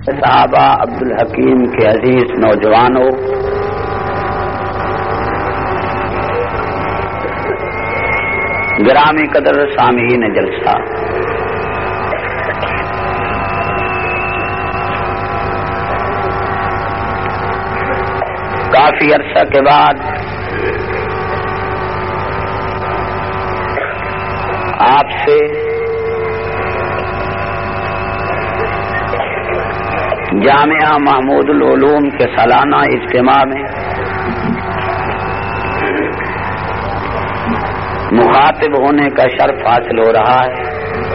صحابہ عبدالحکیم کے عزیز نوجوانوں، گرامی قدر سامعین جلسہ، کافی عرصہ کے بعد آپ سے جامعہ محمود العلوم کے سالانہ اجتماع میں مخاطب ہونے کا شرف حاصل ہو رہا ہے۔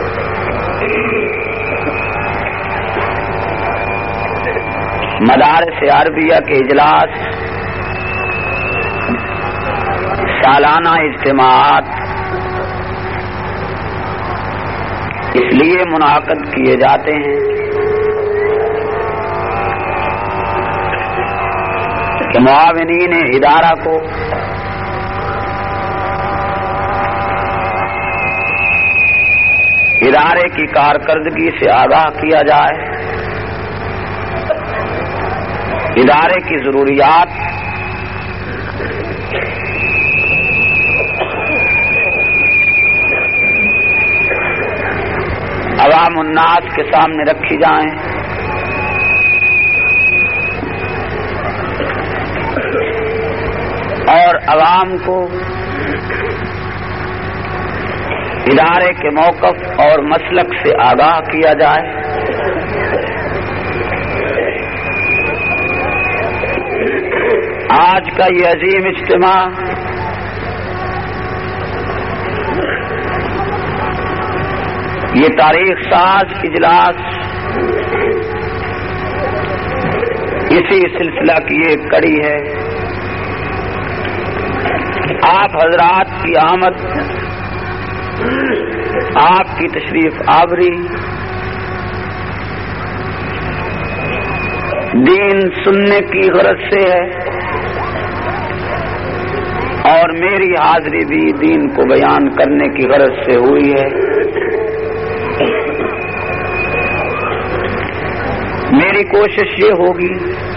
مدارس عربیہ کے اجلاس، سالانہ اجتماعات اس لیے منعقد کیے جاتے ہیں کہ معاونین ادارہ کو ادارے کی کارکردگی سے آگاہ کیا جائے، ادارے کی ضروریات، عوام الناس کے سامنے رکھی جائیں، اور عوام کو ادارے کے موقف اور مسلک سے آگاہ کیا جائے۔ آج کا یہ عظیم اجتماع یہ تاریخ ساز اجلاس اسی سلسلہ کی ایک کڑی ہے۔ آپ حضرات کی آمد، آپ کی تشریف آوری دین سننے کی غرض سے ہے، اور میری حاضری بھی دین کو بیان کرنے کی غرض سے ہوئی ہے۔ میری کوشش یہ ہوگی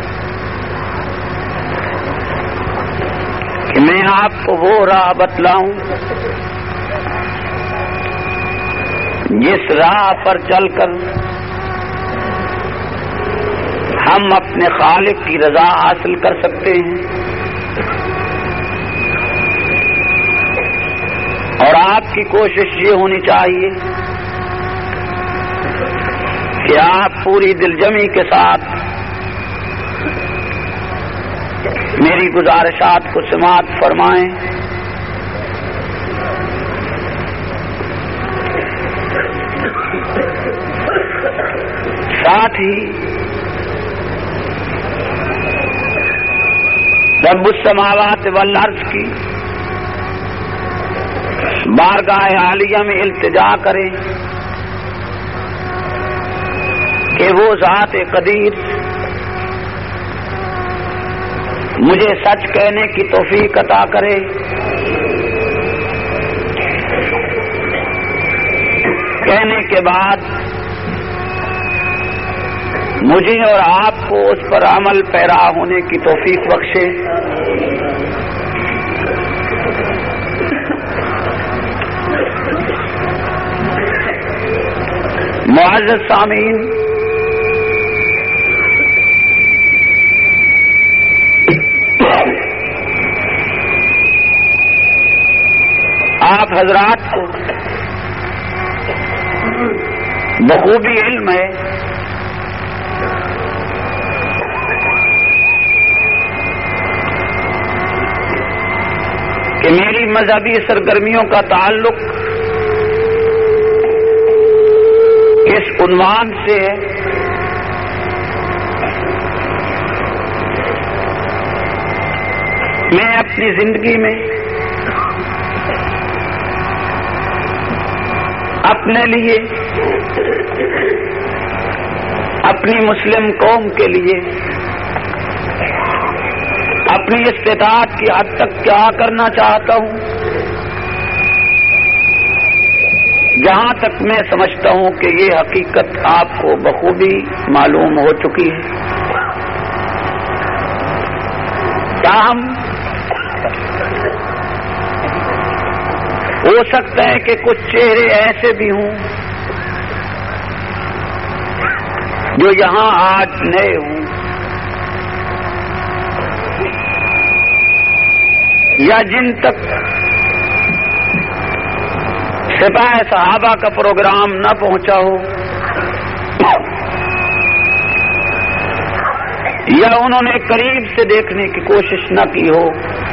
کہ میں آپ کو وہ راہ بتلاؤں جس راہ پر چل کر ہم اپنے خالق کی رضا حاصل کر سکتے ہیں، اور آپ کی کوشش یہ ہونی چاہیے کہ آپ پوری دلجمی کے ساتھ میری گزارشات کو سماعت فرمائیں، ساتھ ہی رب السماوات والارض کی بارگاہ عالیہ میں التجا کریں کہ وہ ذات قدیر مجھے سچ کہنے کی توفیق عطا کرے، کہنے کے بعد مجھے اور آپ کو اس پر عمل پیرا ہونے کی توفیق بخشے۔ معزز سامعین، آپ حضرات کو بخوبی علم ہے کہ میری مذہبی سرگرمیوں کا تعلق اس عنوان سے ہے میں اپنی زندگی میں اپنے لیے، اپنی مسلم قوم کے لیے، اپنی استطاعت کی حد تک کیا کرنا چاہتا ہوں، یہاں تک میں سمجھتا ہوں کہ یہ حقیقت آپ کو بخوبی معلوم ہو چکی ہے. تاہم ہو سکتا ہے کہ کچھ چہرے ایسے بھی ہوں جو یہاں آج نئے ہوں یا جن تک سپاہ صحابہ کا پروگرام نہ پہنچا ہو یا انہوں نے قریب سے دیکھنے کی کوشش نہ کی ہو.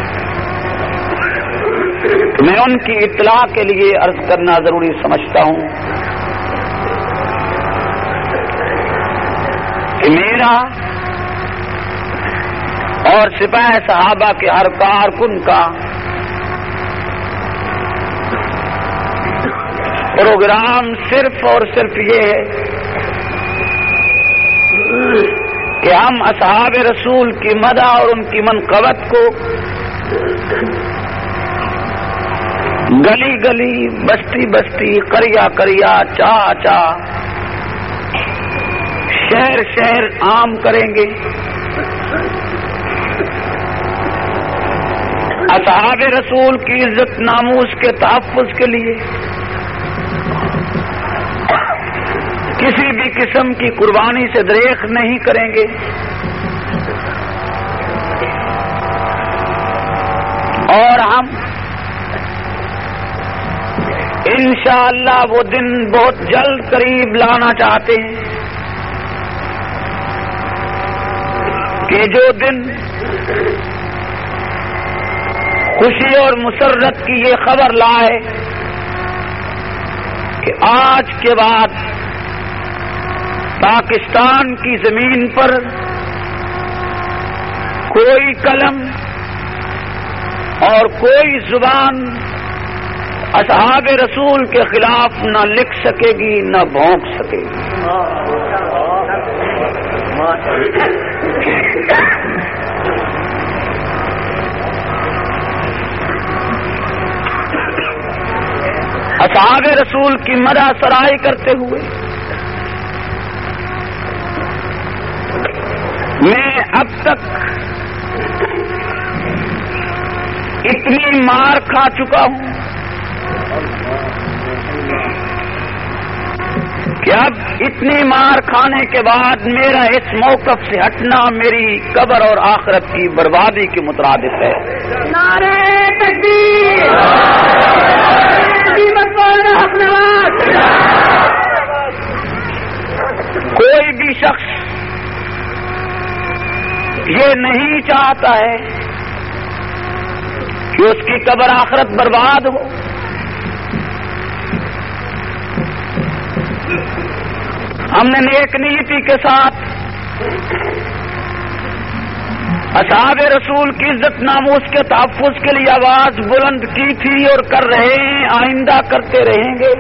میں ان کی اطلاع کے لیے عرض کرنا ضروری سمجھتا ہوں کہ میرا اور سپاہ صحابہ کے ہر کارکن کا پروگرام صرف اور صرف یہ ہے کہ ہم اصحاب رسول کی مدح اور ان کی منقبت کو گلی گلی، بستی بستی، قریہ قریہ، چاہ چاہ، شہر شہر عام کریں گے. اصحاب رسول کی عزت ناموس کے تحفظ کے لیے کسی بھی قسم کی قربانی سے دریغ نہیں کریں گے. اور ہم انشاءاللہ وہ دن بہت جلد قریب لانا چاہتے ہیں کہ جو دن خوشی اور مسرت کی یہ خبر لائے کہ آج کے بعد پاکستان کی زمین پر کوئی قلم اور کوئی زبان اصحاب رسول کے خلاف نہ لکھ سکے گی نہ بھونک سکے گی. اصحاب رسول کی مدح سرائی کرتے ہوئے میں اب تک اتنی مار کھا چکا ہوں کہ اب اتنی مار کھانے کے بعد میرا اس موقف سے ہٹنا میری قبر اور آخرت کی بربادی کے مترادف ہے. نعرہ تکبیر! کوئی بھی شخص یہ نہیں چاہتا ہے کہ اس کی قبر آخرت برباد ہو. ہم نے نیک نیتی کے ساتھ اصحاب رسول کی عزت ناموس کے تحفظ کے لیے آواز بلند کی تھی اور کر رہے ہیں، آئندہ کرتے رہیں گے.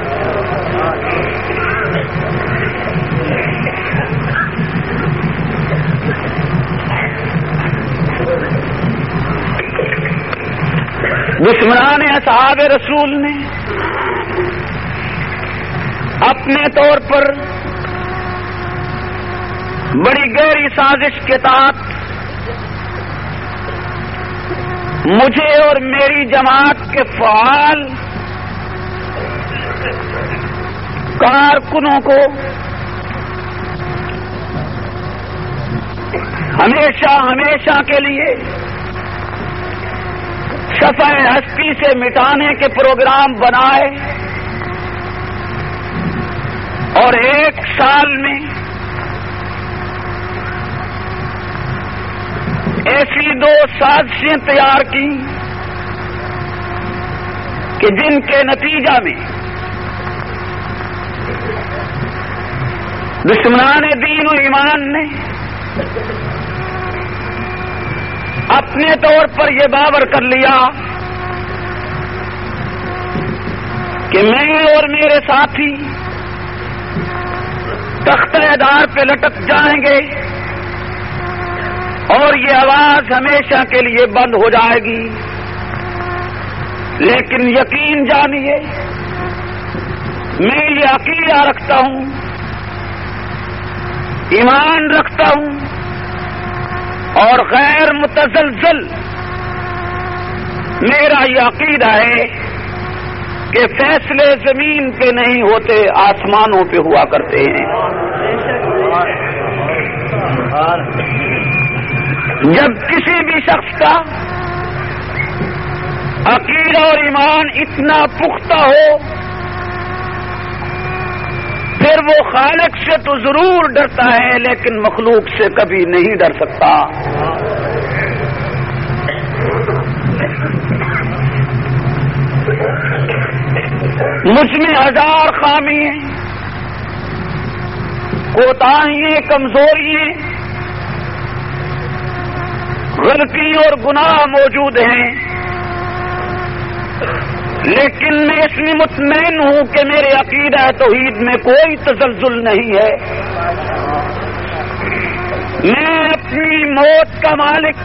دشمنان اصحاب رسول نے اپنے طور پر بڑی گہری سازش کے تحت مجھے اور میری جماعت کے فعال کارکنوں کو ہمیشہ ہمیشہ کے لیے صفحہ ہستی سے مٹانے کے پروگرام بنائے اور 1 سال میں ایسی 2 سازشیں تیار کی کہ جن کے نتیجہ میں دشمنان دین و ایمان نے اپنے طور پر یہ باور کر لیا کہ میں اور میرے ساتھی تختہ دار پہ لٹک جائیں گے اور یہ آواز ہمیشہ کے لیے بند ہو جائے گی. لیکن یقین جانیے میں یہ عقیدہ رکھتا ہوں، ایمان رکھتا ہوں اور غیر متزلزل میرا یہ عقیدہ ہے کہ فیصلے زمین پہ نہیں ہوتے، آسمانوں پہ ہوا کرتے ہیں۔ جب کسی بھی شخص کا عقیدہ اور ایمان اتنا پختہ ہو پھر وہ خالق سے تو ضرور ڈرتا ہے لیکن مخلوق سے کبھی نہیں ڈر سکتا۔ مجھ میں ہزار خامی ہیں، کوتاہیاں، کمزوریاں، غلطی اور گناہ موجود ہیں، لیکن میں اس میں مطمئن ہوں کہ میرے عقیدہ توحید میں کوئی تزلزل نہیں ہے۔ میں اپنی موت کا مالک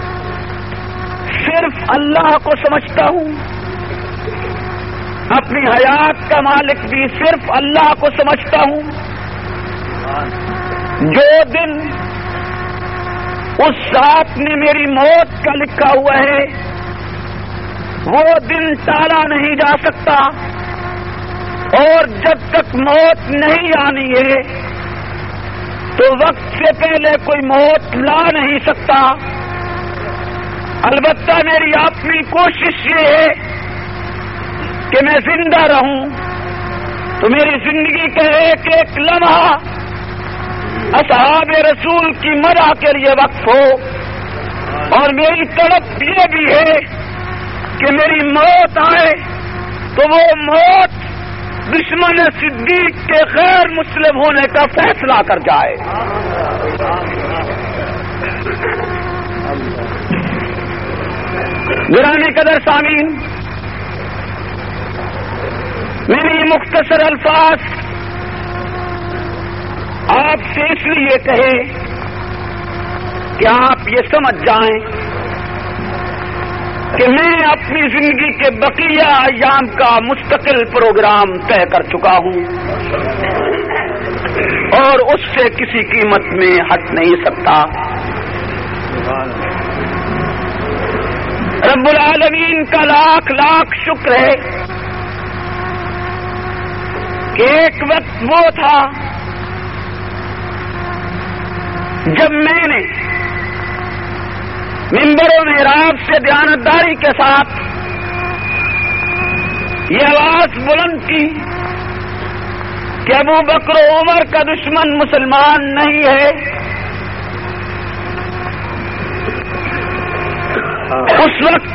صرف اللہ کو سمجھتا ہوں، اپنی حیات کا مالک بھی صرف اللہ کو سمجھتا ہوں۔ جو دن اس ذات نے میری موت کا لکھا ہوا ہے وہ دن ٹالا نہیں جا سکتا، اور جب تک موت نہیں آنی ہے تو وقت سے پہلے کوئی موت لا نہیں سکتا۔ البتہ میری اپنی کوشش یہ ہے کہ میں زندہ رہوں تو میری زندگی کا ایک ایک لمحہ اصحاب رسول کی مدح کے لیے وقف ہو، اور میری طلب یہ بھی ہے کہ میری موت آئے تو وہ موت دشمن صدیق کے غیر مسلم ہونے کا فیصلہ کر جائے۔ گرامی قدر سامعین، میری مختصر الفاظ آپ سے اس لیے کہے کہ آپ یہ سمجھ جائیں کہ میں اپنی زندگی کے بقیہ ایام کا مستقل پروگرام طے کر چکا ہوں اور اس سے کسی قیمت میں ہٹ نہیں سکتا۔ رب العالمین کا لاکھ لاکھ شکر ہے کہ ایک وقت وہ تھا جب میں نے منبر و محراب سے دیانتداری کے ساتھ یہ آواز بلند کی کہ ابو بکر و عمر کا دشمن مسلمان نہیں ہے۔ اس وقت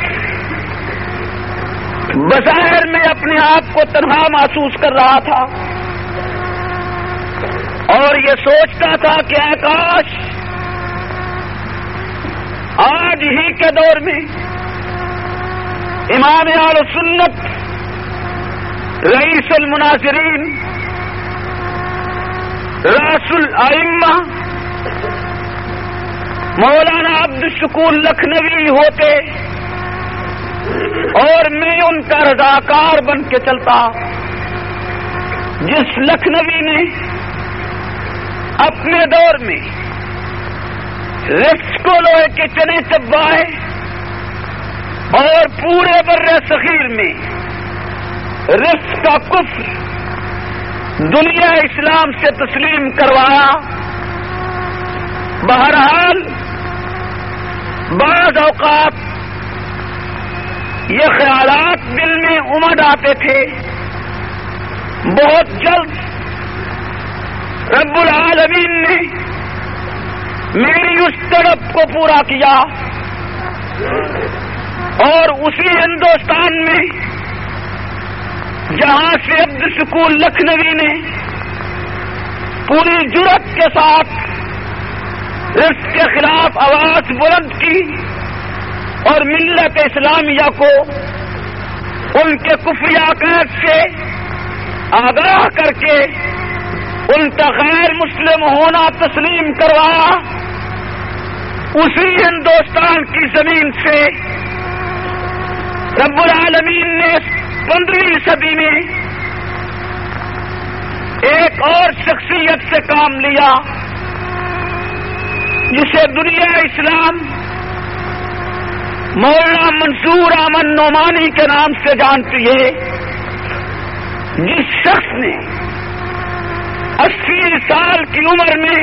بظاہر میں اپنے آپ کو تنہا محسوس کر رہا تھا اور یہ سوچتا تھا کہ کاش آج ہی کے دور میں امام اہل سنت، رئیس المناظرین، راس الائمہ مولانا عبد الشکور لکھنوی ہوتے اور میں ان کا رضاکار بن کے چلتا۔ جس لکھنوی نے اپنے دور میں رزق کو لوہے کے چنے چبائے اور پورے بر صغیر میں رزق کا کفر دنیا اسلام سے تسلیم کروایا۔ بہرحال بعض اوقات یہ خیالات دل میں امڈ آتے تھے، بہت جلد رب العالمین نے میری اس طلب کو پورا کیا اور اسی ہندوستان میں جہاں سے عبد الشکور لکھنوی نے پوری جرأت کے ساتھ رزق کے خلاف آواز بلند کی اور ملت اسلامیہ کو ان کے کفری عقائد سے آگاہ کر کے ان کا غیر مسلم ہونا تسلیم کروایا، اسی ہندوستان کی زمین سے رب العالمین نے 15ویں صدی میں ایک اور شخصیت سے کام لیا جسے دنیا اسلام مولانا منصور احمد نعمانی کے نام سے جانتی ہے، جس شخص نے 80 سال کی عمر میں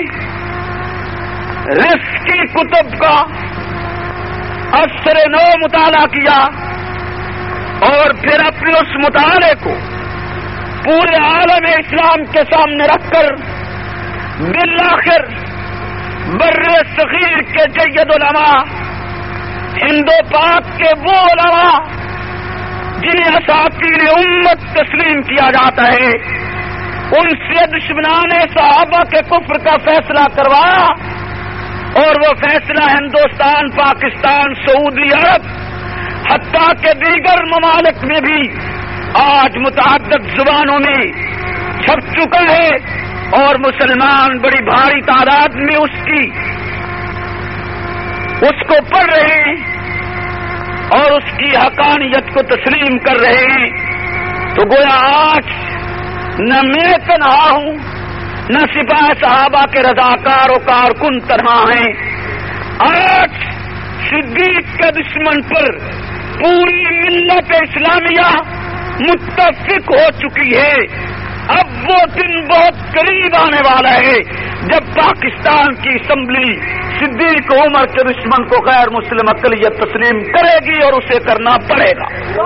رزق کی کتب کا اثر نو مطالعہ کیا اور پھر اپنے اس مطالعے کو پورے عالم اسلام کے سامنے رکھ کر بالآخر بر صغیر کے جید علماء، ہند و پاک کے وہ علماء جنہیں اساطیر امت تسلیم کیا جاتا ہے، ان سے دشمنان صحابہ کے کفر کا فیصلہ کروایا، اور وہ فیصلہ ہندوستان، پاکستان، سعودی عرب حتیٰ کہ دیگر ممالک میں بھی آج متعدد زبانوں میں چھپ چکا ہے، اور مسلمان بڑی بھاری تعداد میں اس کو پڑھ رہے ہیں اور اس کی حقانیت کو تسلیم کر رہے ہیں۔ تو گویا آج نہ میں تنہا ہوں، نہ سپاہ صحابہ کے رضاکار و کارکن تنہا ہیں، آج صدیق کے دشمن پر پوری ملت اسلامیہ متفق ہو چکی ہے۔ اب وہ دن بہت قریب آنے والا ہے جب پاکستان کی اسمبلی صدیق عمر کے دشمن کو غیر مسلم اقلیت تسلیم کرے گی، اور اسے کرنا پڑے گا۔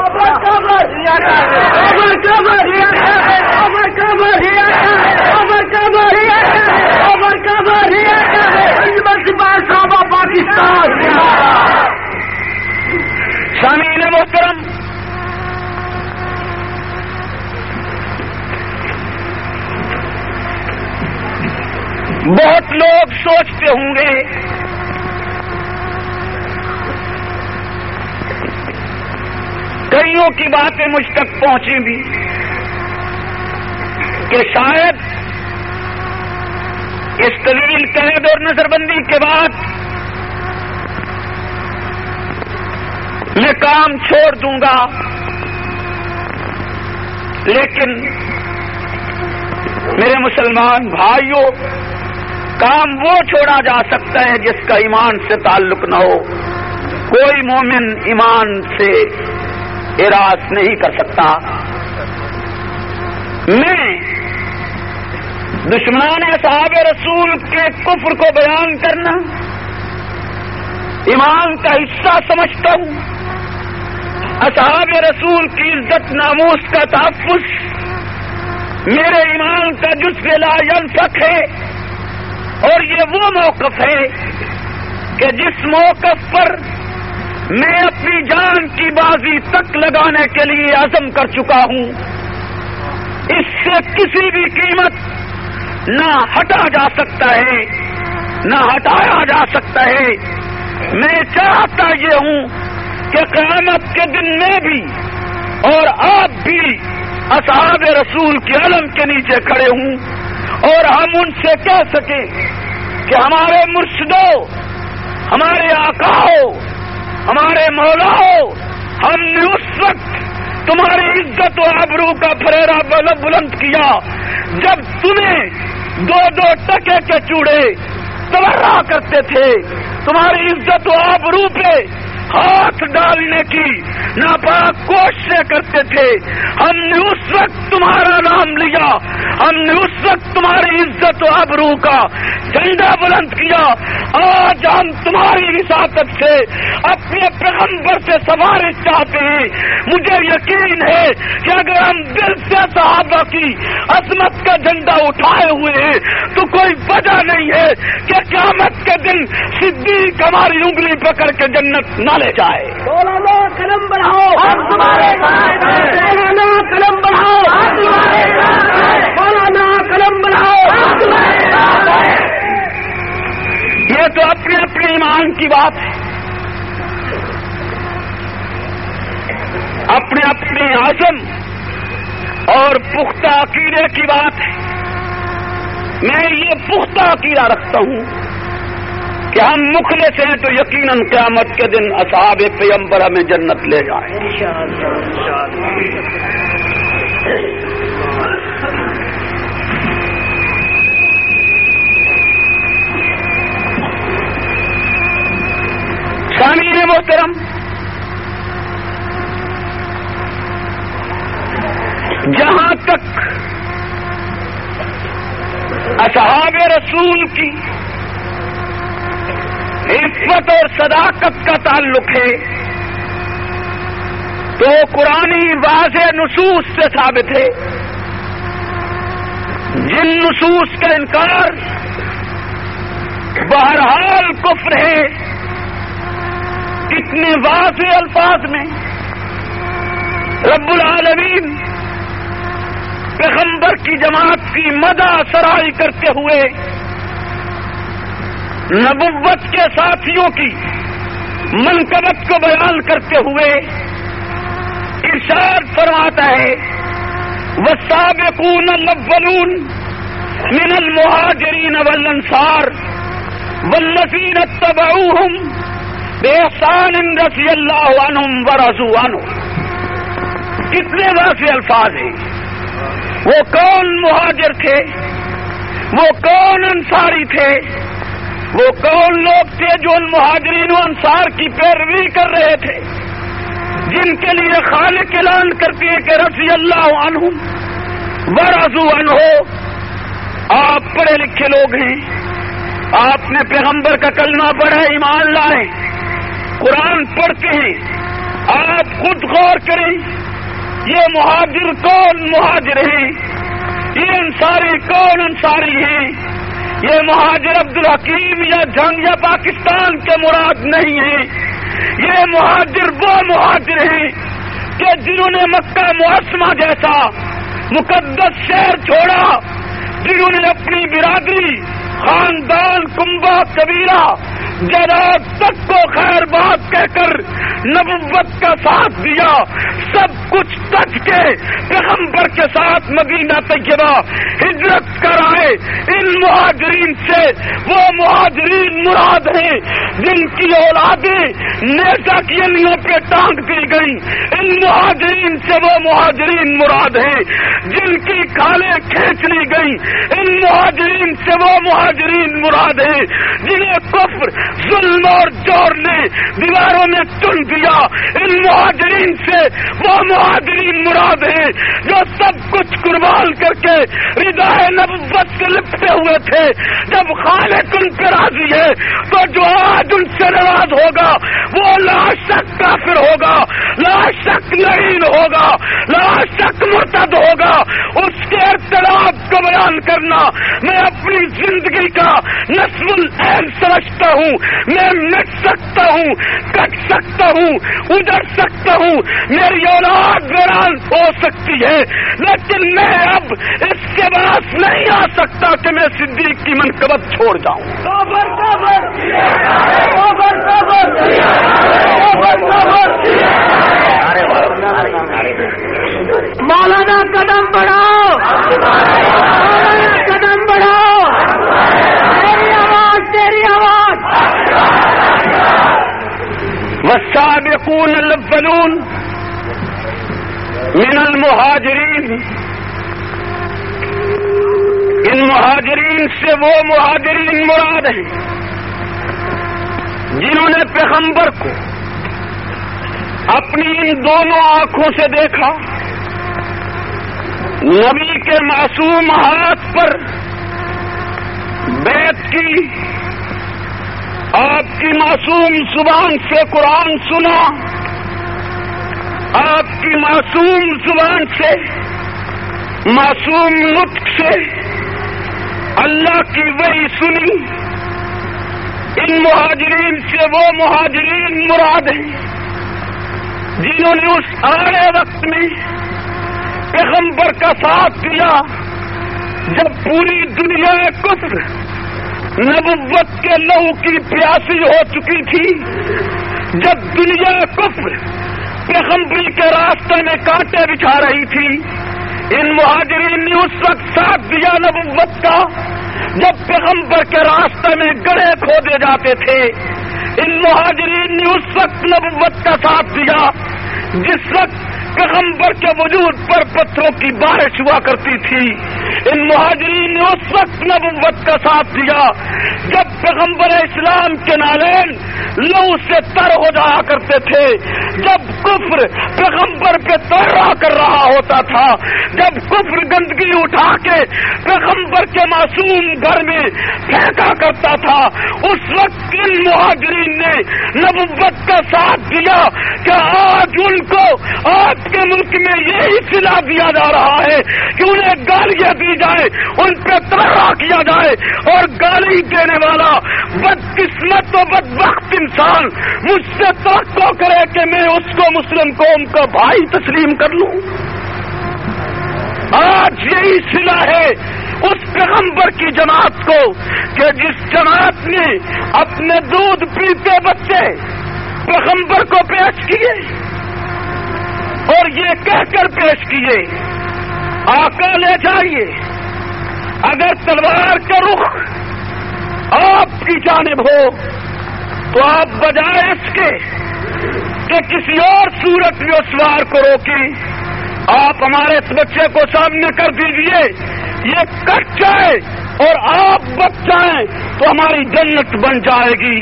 سامعین محترم، بہت لوگ سوچتے ہوں گے کئیوں کی باتیں مجھ تک پہنچیں بھی کہ شاید اس طویل قید اور نظر بندی کے بعد میں کام چھوڑ دوں گا، لیکن میرے مسلمان بھائیوں، کام وہ چھوڑا جا سکتا ہے جس کا ایمان سے تعلق نہ ہو۔ کوئی مومن ایمان سے اراض نہیں کر سکتا۔ میں دشمنان اصحاب رسول کے کفر کو بیان کرنا ایمان کا حصہ سمجھتا ہوں۔ اصحاب رسول کی عزت ناموس کا تحفظ میرے ایمان کا جزو لا ینفک ہے، اور یہ وہ موقف ہے کہ جس موقف پر میں اپنی جان کی بازی تک لگانے کے لیے عزم کر چکا ہوں۔ اس سے کسی بھی قیمت نہ ہٹا جا سکتا ہے، نہ ہٹایا جا سکتا ہے۔ میں چاہتا یہ ہوں کہ قیامت کے دن میں بھی اور آپ بھی اصحاب رسول کے علم کے نیچے کھڑے ہوں، اور ہم ان سے کہہ سکیں کہ ہمارے مرشدوں، ہمارے آقاؤں، ہمارے مولاؤں، ہم نے اس وقت تمہاری عزت و آبرو کا پھریرا بلند کیا جب تمہیں 2 ٹکے کے چوڑے تبرا کرتے تھے، تمہاری عزت و آبرو پہ ہاتھ ڈالنے کی ناپاک کوششیں کرتے تھے۔ ہم نے اس وقت تمہارا نام لیا، ہم نے اس وقت تمہاری عزت و آبرو کا جھنڈا بلند کیا۔ آج ہم تمہاری وساطت سے اپنے پیغمبر سے سفارش چاہتے ہیں۔ مجھے یقین ہے کہ اگر ہم دل سے صحابہ کی عظمت کا جھنڈا اٹھائے ہوئے ہیں تو کوئی وجہ نہیں ہے کہ قیامت کے دن صدیق ہماری انگلی پکڑ کے جنت نہ لے جائے۔ مولانا قلم بڑھاؤ، ہم تمہارے ساتھ ہیں۔ مولانا قلم بڑھاؤ، ہم تمہارے ساتھ ہیں۔ مولانا قلم بڑھاؤ، ہم تمہارے ساتھ ہیں۔ یہ تو اپنے اپنے ایمان کی بات ہے، اپنے اپنے عزم اور پختہ عقیدے کی بات ہے۔ میں یہ پختہ عقیدہ رکھتا ہوں کہ ہم مخلص ہیں تو یقیناً قیامت کے دن اصحاب پیغمبر ہمیں جنت لے جائیں۔ رسول کی عفت اور صداقت کا تعلق ہے تو قرآنی واضح نصوص سے ثابت ہے. جن نصوص کا انکار بہرحال کفر ہے. کتنے واضح الفاظ میں رب العالمین پیغمبر کی جماعت کی مدح سرائی کرتے ہوئے نبوت کے ساتھیوں کی منقبت کو بیان کرتے ہوئے ارشاد فرماتا ہے والسابقون الاولون من المہاجرین والانصار والذین اتبعوہم بإحسان رضی اللہ عنہم ورضوا عنہ. کتنے واضح الفاظ ہیں. وہ کون مہاجر تھے, وہ کون انصاری تھے, وہ کون لوگ تھے جو ان مہاجرین و انصار کی پیروی کر رہے تھے, جن کے لیے خالق اعلان کرتی ہے کہ رضی اللہ عنہم ورضوا عنہ. آپ پڑھے لکھے لوگ ہیں, آپ نے پیغمبر کا کلمہ پڑھا, ایمان لائے, قرآن پڑھتے ہیں. آپ خود غور کریں یہ مہاجر کون مہاجر ہیں, یہ انصاری کون انصاری ہیں. یہ مہاجر عبدالحکیم یا جنگ یا پاکستان کے مراد نہیں ہیں. یہ مہاجر وہ مہاجر ہیں کہ جنہوں نے مکہ معظمہ جیسا مقدس شہر چھوڑا, جنہوں نے اپنی برادری, خاندان, کنبہ, قبیلہ, جائیداد تک کو خیر بات کہہ کر نبوت کا ساتھ دیا, سب کچھ تج کے پیغمبر کے ساتھ مدینہ طیبہ ہجرت کر آئے. ان مہاجرین سے وہ مہاجرین مراد ہیں جن کی اولادیں نیزہ کی انیوں پہ ٹانگ دی گئی. ان مہاجرین سے وہ مہاجرین مراد ہیں جن کی کھالیں کھینچ لی گئی. ان مہاجرین سے وہ مہاجرین مراد ہیں جنہیں کفر, ظلم اور جور نے دیواروں میں چن دیا. ان مہاجرین سے وہ مہاجرین مراد ہیں جو سب کچھ قربان کر کے ردائے نبوت سے لپٹے ہوئے تھے. جب خالق ان پہ راضی ہے تو جو آج ان سے ناراض ہوگا وہ لا شک کافر ہوگا, لا شک لعین ہوگا, لا شک مرتد ہوگا. اس کے ارتداد کو بیان کرنا میں اپنی زندگی کا نصب العین سمجھتا ہوں. میں مٹ سکتا ہوں, کٹ سکتا ہوں, اجڑ سکتا ہوں, میری اولاد ویران ہو سکتی ہے, لیکن میں اب اس کے باعث نہیں آ سکتا کہ میں صدیق کی منقبت چھوڑ جاؤں. مولانا قدم بڑھاؤ, قدم بڑھاؤ, تیری آواز, تیری آواز. والسابقون الاولون من المہاجرین, ان مہاجرین سے وہ مہاجرین مراد ہیں جنہوں نے پیغمبر کو اپنی ان دونوں آنکھوں سے دیکھا, نبی کے معصوم ہاتھ پر بیعت کی, آپ کی معصوم زبان سے قرآن سنا, آپ کی معصوم زبان سے, معصوم نطق سے اللہ کی وحی سنی. ان مہاجرین سے وہ مہاجرین مراد ہیں جنہوں نے اس آڑے وقت میں پیغمبر کا ساتھ دیا جب پوری دنیا کفر نبوت کے لہو کی پیاسی ہو چکی تھی, جب دنیا کفر پیغمبری کے راستے میں کانٹے بچھا رہی تھی. ان مہاجرین نے اس وقت ساتھ دیا نبوت کا جب پیغمبر کے راستے میں گڑھے کھودے جاتے تھے. ان مہاجرین نے اس وقت نبوت کا ساتھ دیا جس وقت پیغمبر کے وجود پر پتھروں کی بارش ہوا کرتی تھی. ان مہاجرین نے اس وقت نبوت کا ساتھ دیا جب پیغمبر اسلام کے نالین لہو سے تر ہو جایا کرتے تھے, جب کفر پیغمبر پہ تورا کر رہا ہوتا تھا، جب کفر گندگی اٹھا کے پیغمبر کے معصوم گھر میں پھینکا کرتا تھا، اس وقت ان مہاجرین نے نبوت کا ساتھ دیا کہ آج ان کو آپ کے ملک میں یہی صلہ دیا جا رہا ہے کہ انہیں گالیاں دی جائے، ان پہ تورا کیا جائے، اور گالی دینے والا بدقسمت و بدبخت انسان مجھ سے توقع کرے کہ میں اس کو مسلم قوم کا بھائی تسلیم کر لوں۔ آج یہی صلہ ہے اس پیغمبر کی جماعت کو کہ جس جماعت نے اپنے دودھ پیتے بچے پیغمبر کو پیش کیے اور یہ کہہ کر پیش کیے، آقا لے جائیے، اگر تلوار کا رخ آپ کی جانب ہو تو آپ بجائے اس کے کہ کسی اور صورت میں اس وار کو روکی، آپ ہمارے اس بچے کو سامنے کر دیجئے، یہ کٹ جائے اور آپ بچ جائیں تو ہماری جنت بن جائے گی۔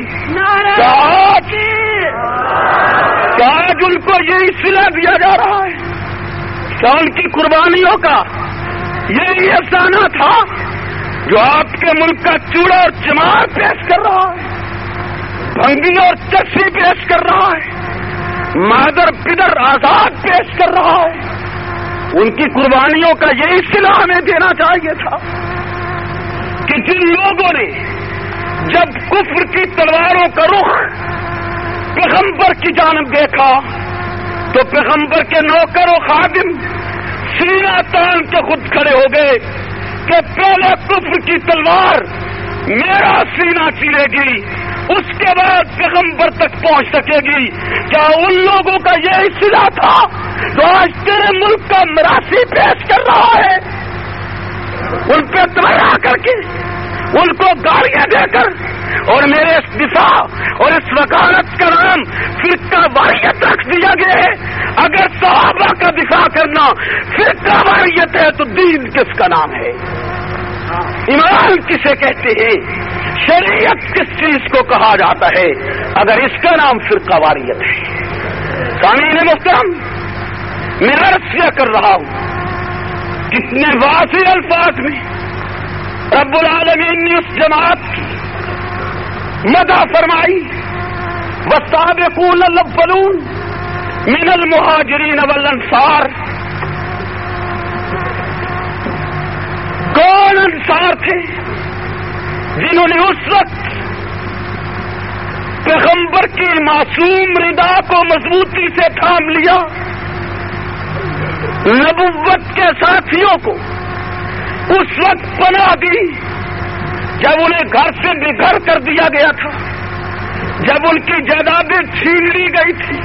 آج ان کو یہی صلہ دیا جا رہا ہے کہ ان کی قربانیوں کا یہی افسانہ تھا جو آپ کے ملک کا چوڑا اور چمار پیش کر رہا ہے، بھنگی اور چرسی پیش کر رہا ہے، مادر پدر آزاد پیش کر رہا ہے۔ ان کی قربانیوں کا یہی صلہ ہمیں دینا چاہیے تھا کہ جن لوگوں نے جب کفر کی تلواروں کا رخ پیغمبر کی جانب دیکھا تو پیغمبر کے نوکر و خادم سینہ تان کے خود کھڑے ہو گئے کہ پہلے کفر کی تلوار میرا سینہ چیرے گی، اس کے بعد پیغمبر تک پہنچ سکے گی۔ کیا ان لوگوں کا یہی صلہ تھا جو آج تیرے ملک کا مراثی پیش کر رہا ہے؟ ان پہ تبرا کر کے، ان کو گالیاں دے کر، اور میرے اس دفاع اور اس وکالت کا نام فرقہ واریت رکھ دیا گیا ہے۔ اگر صحابہ کا دفاع کرنا فرقہ واریت ہے تو دین کس کا نام ہے؟ ایمان کسے کہتے ہیں؟ شریعت کس چیز کو کہا جاتا ہے اگر اس کا نام فرقہ واریت ہے؟ سامعین محترم، میں عرض کر رہا ہوں کتنے واضح الفاظ میں رب العالمین نے اس جماعت کی مدح فرمائی، والسابقون الاولون من المہاجرین والانصار۔ کون انصار تھے جنہوں نے اس وقت پیغمبر کی معصوم ردا کو مضبوطی سے تھام لیا، نبوت کے ساتھیوں کو اس وقت پناہ دی جب انہیں گھر سے بے گھر کر دیا گیا تھا، جب ان کی جائیدادیں چھین لی گئی تھی،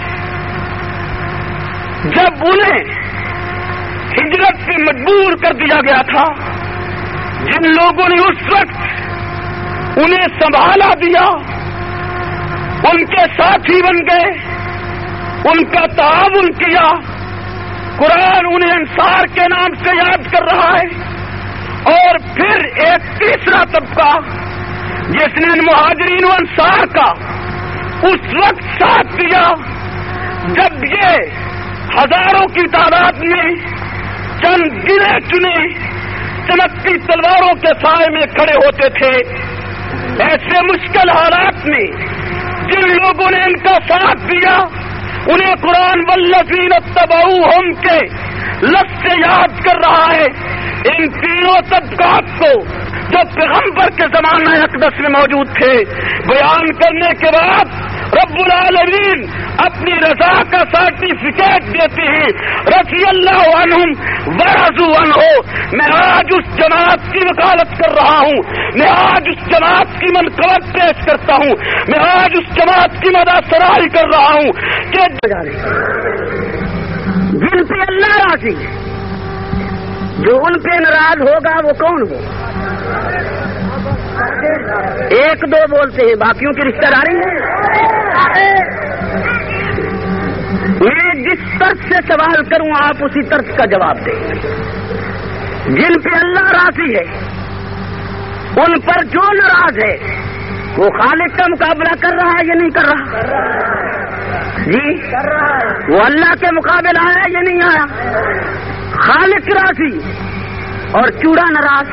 جب انہیں ہجرت سے مجبور کر دیا گیا تھا، جن لوگوں نے اس وقت انہیں سنبھالا دیا، ان کے ساتھی بن گئے، ان کا تعاون کیا، قرآن انہیں انصار کے نام سے یاد کر رہا ہے۔ اور پھر ایک تیسرا طبقہ جس نے ان مہاجرین و انصار کا اس وقت ساتھ دیا جب یہ ہزاروں کی تعداد میں چند گنے چنے چمکتی تلواروں کے سائے میں کھڑے ہوتے تھے۔ ایسے مشکل حالات میں جن لوگوں نے ان کا ساتھ دیا انہیں قرآن والذین اتبعوہم کے لفظ سے یاد کر رہا ہے۔ ان تینوں طبقات کو جو پیغمبر کے زمانہ اقدس میں موجود تھے بیان کرنے کے بعد رب العالمین اپنی رضا کا سرٹیفکیٹ دیتے ہیں، رضی اللہ عنہم ورضوا عنہ۔ میں آج اس جماعت کی وکالت کر رہا ہوں، میں آج اس جماعت کی منقبت پیش کرتا ہوں، میں آج اس جماعت کی مدح سرائی کر رہا ہوں کہ جن پہ اللہ راضی ہے، جو ان پہ ناراض ہوگا وہ کون ہو؟ ایک دو بولتے ہیں، باقیوں کی رشتہ داری ہے۔ میں جس طرز سے سوال کروں آپ اسی طرز کا جواب دیں۔ جن پہ اللہ راضی ہے ان پر جو ناراض ہے وہ خالق کا مقابلہ کر رہا ہے یا نہیں کر رہا؟ جی وہ اللہ کے مقابل آیا یہ نہیں آیا؟ خالق راضی اور چوڑا ناراض.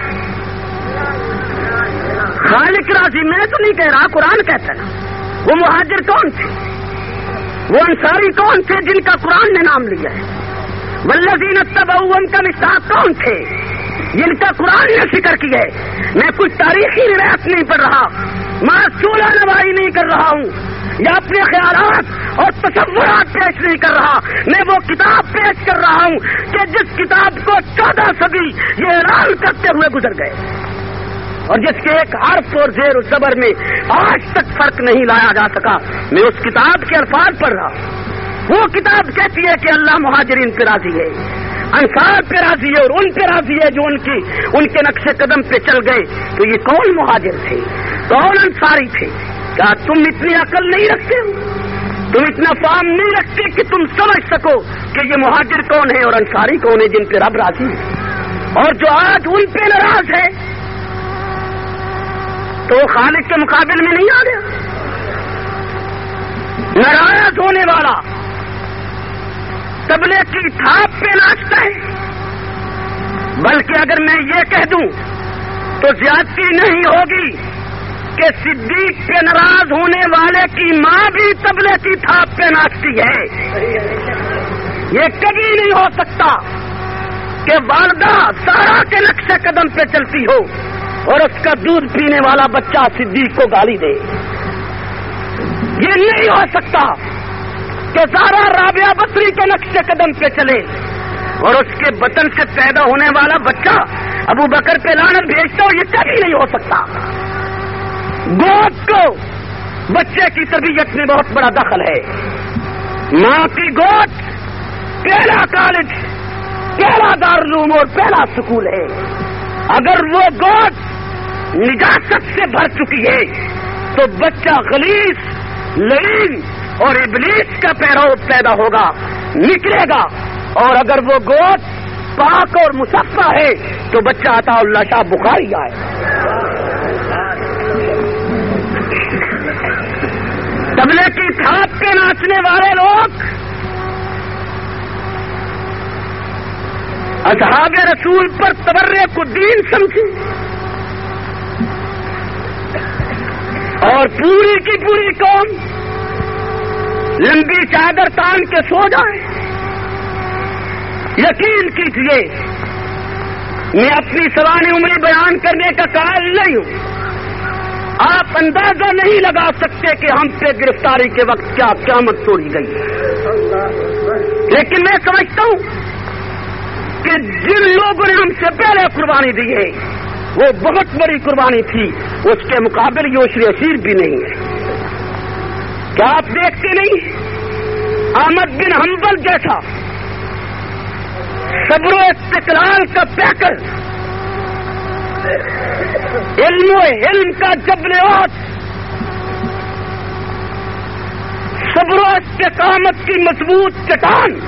خالق راضی میں تو نہیں کہہ رہا، قرآن کہتا ہے. وہ مہاجر کون تھے؟ وہ انصاری کون تھے جن کا قرآن نے نام لیا ہے؟ والذین اتبعوہم کا مصداق کون تھے جن کا قرآن نے ذکر کیا ہے؟ میں کچھ تاریخی روایت نہیں پڑھ رہا، معصولہ نوائی نہیں کر رہا ہوں، یا اپنے خیالات اور تصورات پیش نہیں کر رہا. میں وہ کتاب پیش کر رہا ہوں کہ جس کتاب کو 14 صدی یہ اعلان کرتے ہوئے گزر گئے، اور جس کے ایک حرف اور زیر و زبر میں آج تک فرق نہیں لایا جا سکا. میں اس کتاب کے الفاظ پڑھ رہا ہوں. وہ کتاب کہتی ہے کہ اللہ مہاجرین پہ راضی ہے، انصار پہ راضی ہے، اور ان پہ راضی ہے جو ان کے نقش قدم پہ چل گئے. تو یہ کون مہاجر تھے، کون انصاری تھے؟ کیا تم اتنی عقل نہیں رکھتے ہو؟ تم اتنا فہم نہیں رکھتے کہ تم سمجھ سکو کہ یہ مہاجر کون ہے اور انصاری کون ہے جن پہ رب راضی ہے؟ اور جو آج ان پہ ناراض ہے تو وہ خالق کے مقابل میں نہیں آ گیا؟ ناراض ہونے والا تبلے کی تھاپ پہ ناچتا ہے. بلکہ اگر میں یہ کہہ دوں تو زیادتی نہیں ہوگی کہ صدیق پہ ناراض ہونے والے کی ماں بھی تبلے کی تھاپ پہ ناچتی ہے. یہ کبھی نہیں ہو سکتا کہ والدہ سارا کے نقش قدم پہ چلتی ہو اور اس کا دودھ پینے والا بچہ صدیق کو گالی دے. یہ نہیں ہو سکتا کہ زارا رابعہ بصری کے نقش قدم پہ چلے اور اس کے بطن سے پیدا ہونے والا بچہ ابو بکر پہ لعنت بھیجتا ہو. یہ کبھی نہیں ہو سکتا. گود کو بچے کی تربیت میں بہت بڑا دخل ہے. ماں کی گود پہلا کالج، پہلا دارالعلوم اور پہلا سکول ہے. اگر وہ گود نجاست سے بھر چکی ہے تو بچہ غلیظ، لعین اور ابلیس کا پیرو پیدا ہوگا، نکلے گا. اور اگر وہ گود پاک اور مصفا ہے تو بچہ عطا اللہ شاہ بخاری آئے. تبلے کی تھاپ پہ ناچنے والے لوگ اصحاب رسول پر تبرے کو دین سمجھے اور پوری کی پوری قوم لمبی چادر تان کے سو جائے. یقین کیجیے میں اپنی سوانح عمری بیان کرنے کا قائل نہیں ہوں. آپ اندازہ نہیں لگا سکتے کہ ہم پہ گرفتاری کے وقت کیا قیامت توڑی گئی. لیکن میں سمجھتا ہوں کہ جن لوگوں نے ہم سے پہلے قربانی دی ہے وہ بہت بڑی قربانی تھی. اس کے مقابل یہ عشر اسیر بھی نہیں ہے. کیا آپ دیکھتے نہیں احمد بن حنبل جیسا صبر و استقلال کا پیکر، علم و علم کا جبل عہد، صبر و استقامت کی مضبوط چٹان،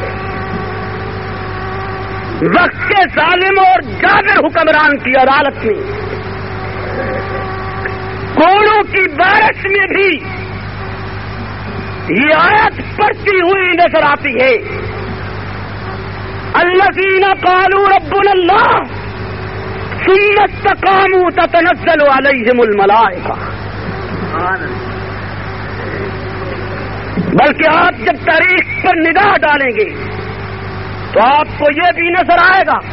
وقت کے ظالم اور جابر حکمران کی عدالت میں کوڑوں کی بارش میں بھی یہ آیت پڑھتی ہوئی نظر آتی ہے. الذین قالوا ربنا اللہ ثم استقاموا تتنزل علیہم الملائکہ. بلکہ آپ جب تاریخ پر نگاہ ڈالیں گے تو آپ کو یہ بھی نظر آئے گا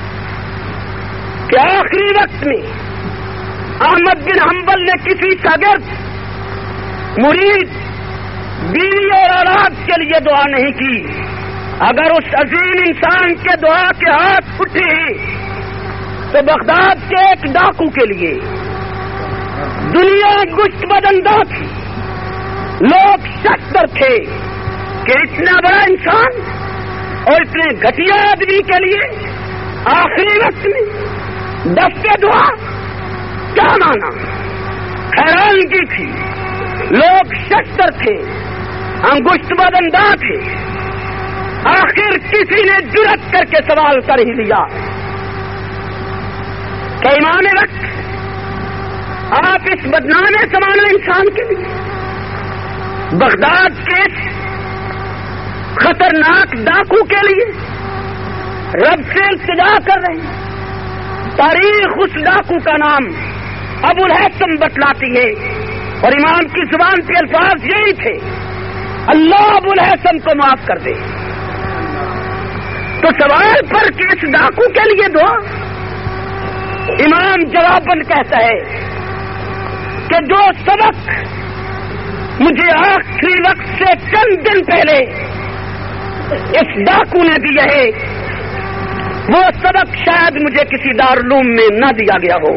کہ آخری وقت میں احمد بن حنبل نے کسی شاگرد، مرید، بیوی اور اولاد کے لیے دعا نہیں کی. اگر اس عظیم انسان کے دعا کے ہاتھ اٹھے تو بغداد کے ایک ڈاکو کے لیے دنیا گشت بدندہ تھی. لوگ شک پر تھے کہ اتنا بڑا انسان اور اتنے گھٹیا آدمی کے لیے آخری وقت میں دستے دعا کیا مانا. حیرانگی تھی، لوگ شک پر تھے، انگشت بدندہ تھے. آخر کسی نے جرأت کر کے سوال کر ہی لیا کہ امام وقت آپ اس بدنام زمانہ انسان کے لیے بغداد کے خطرناک ڈاکو کے لیے رب سے التجا کر رہے ہیں. تاریخ اس ڈاکو کا نام ابو الہیثم بتلاتی ہے اور امام کی زبان کے الفاظ یہی تھے: اللہ ابو الہیثم کو معاف کر دے. تو سوال پر کہ اس ڈاکو کے لیے دعا، امام جواباً کہتا ہے کہ جو سبق مجھے آخری وقت سے چند دن پہلے اس ڈاکو نے دیا ہے، وہ سبق شاید مجھے کسی دارالعلوم میں نہ دیا گیا ہو.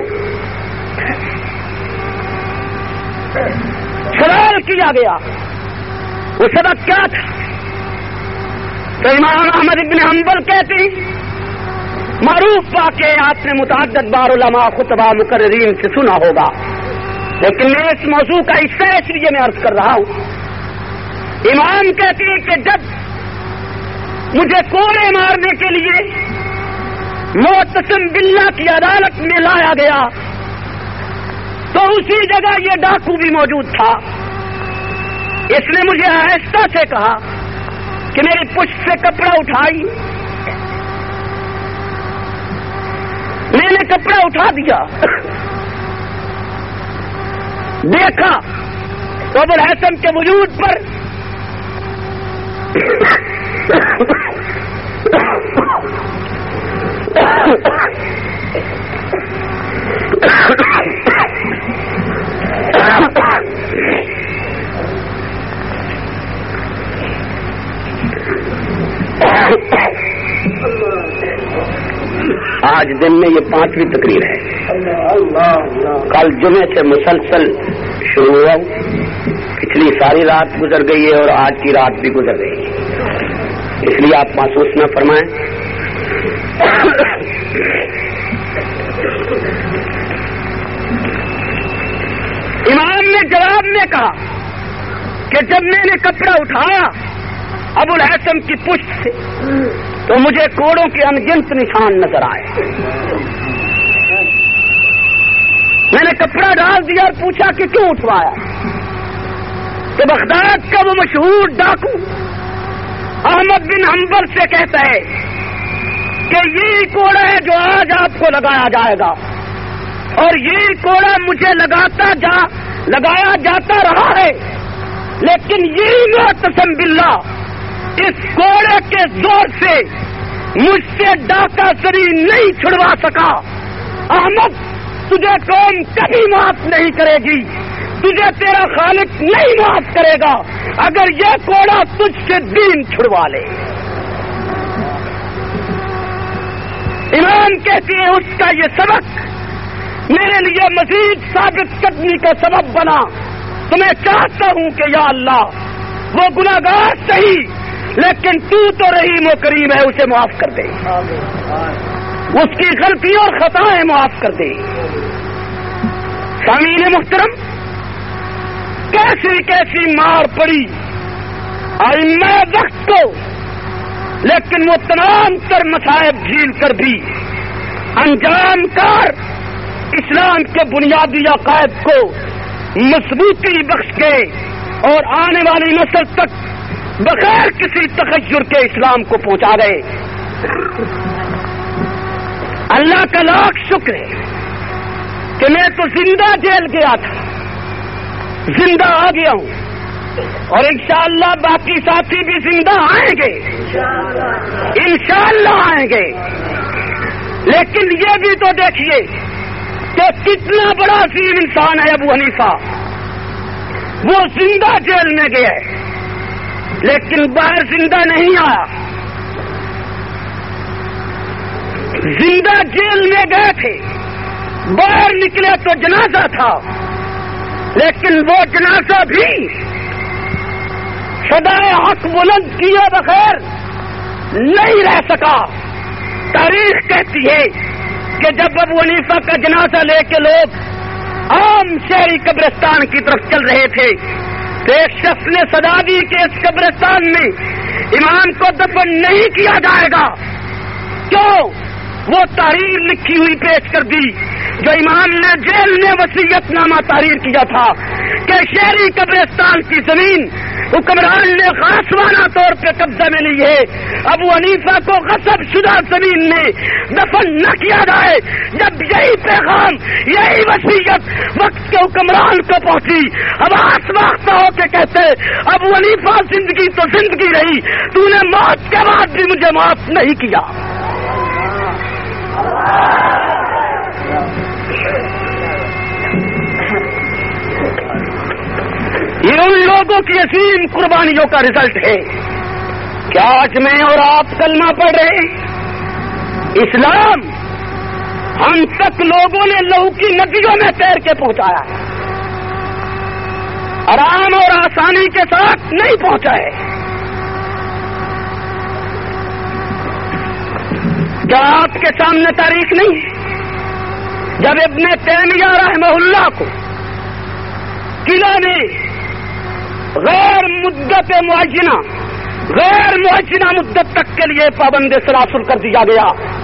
سوال کیا گیا وہ سبق کیا تھا؟ تو امام احمد بن حنبل کہتے ہیں، معروف واقعے آپ نے متعدد بار علماء خطبہ مقررین سے سنا ہوگا، لیکن میں اس موضوع کا حصہ اس لیے میں عرض کر رہا ہوں. امام کہتے ہیں کہ جب مجھے کوڑے مارنے کے لیے معتصم باللہ کی عدالت میں لایا گیا تو اسی جگہ یہ ڈاکو بھی موجود تھا. اس نے مجھے آہستہ سے کہا کہ میری پشت سے کپڑا اٹھائی. میں نے کپڑا اٹھا دیا، دیکھا تو ابو الہیثم کے وجود پر آج دن میں یہ 5ویں تقریر ہے. کل جمعے سے مسلسل شروع ہوا، پچھلی ساری رات گزر گئی ہے اور آج کی رات بھی گزر گئی ہے، اس لیے آپ محسوس نہ فرمائیں. امام نے جواب میں کہا کہ جب میں نے کپڑا اٹھایا ابو الہیثم کی پشت سے تو مجھے کوڑوں کے انگنت نشان نظر آئے. میں نے کپڑا ڈال دیا اور پوچھا کہ کیوں اٹھوایا؟ تو بغداد کا وہ مشہور ڈاکو احمد بن حنبل سے کہتا ہے کہ یہی کوڑا ہے جو آج آپ کو لگایا جائے گا، اور یہی کوڑا مجھے لگایا جاتا رہا ہے، لیکن یہی معتصم باللہ اس کوڑے کے زور سے مجھ سے ڈاکہ زری نہیں چھڑوا سکا. احمد، تجھے قوم کبھی معاف نہیں کرے گی، تجھے تیرا خالق نہیں معاف کرے گا اگر یہ کوڑا تجھ سے دین چھڑوا لے. امام کہتے ہیں اس کا یہ سبق میرے لیے مزید ثابت قدمی کا سبب بنا. تو میں چاہتا ہوں کہ یا اللہ، وہ گناہگار صحیح لیکن تو رحیم و کریم ہے، اسے معاف کر دے، اس کی غلطی اور خطائیں معاف کر دے. سامعین محترم، کیسی کیسی مار پڑی ائمہ وقت کو، لیکن وہ تمام تر مصائب جھیل کر بھی انجام کار اسلام کے بنیادی عقائد کو مضبوطی بخش کے اور آنے والی نسل تک بغیر کسی تغیر کے اسلام کو پہنچا گئے. اللہ کا لاکھ شکر ہے کہ میں تو زندہ جیل گیا تھا، زندہ آ گیا ہوں، اور انشاءاللہ باقی ساتھی بھی زندہ آئیں گے، انشاءاللہ آئیں گے. لیکن یہ بھی تو دیکھیے کہ کتنا بڑا عظیم انسان ہے ابو حنیفہ. وہ زندہ جیل میں گیا ہے لیکن باہر زندہ نہیں آیا. زندہ جیل میں گئے تھے، باہر نکلے تو جنازہ تھا، لیکن وہ جنازہ بھی صدائے حق بلند کیے بغیر نہیں رہ سکا. تاریخ کہتی ہے کہ جب ابو حنیفہ کا جنازہ لے کے لوگ عام شہری قبرستان کی طرف چل رہے تھے تو ایک شخص نے صدا دی کہ اس قبرستان میں امام کو دفن نہیں کیا جائے گا. کیوں؟ وہ تحریر لکھی ہوئی پیش کر دی جو امام نے جیل میں وصیت نامہ تحریر کیا تھا کہ شہری قبرستان کی زمین حکمران نے غاصبانہ طور پہ قبضہ میں لی ہے، ابو حنیفہ کو غصب شدہ زمین میں دفن نہ کیا جائے۔ جب یہی پیغام، یہی وصیت وقت کے حکمران کو پہنچی، حواس واختہ ہو کے کہتے ابو حنیفہ زندگی تو زندگی رہی، تو نے موت کے بعد بھی مجھے معاف نہیں کیا۔ یہ ان لوگوں کی عظیم قربانیوں کا رزلٹ ہے۔ کیا آج میں اور آپ کلمہ پڑھ رہے ہیں؟ اسلام ہم تک لوگوں نے لہو کی ندیوں میں تیر کے پہنچایا ہے، آرام اور آسانی کے ساتھ نہیں پہنچا ہے۔ کیا آپ کے سامنے تاریخ نہیں ہے؟ جب ابن تیمیہ رحمہ اللہ کو قلعہ میں غیر معینہ مدت تک کے لیے پابند سلاسل کر دیا گیا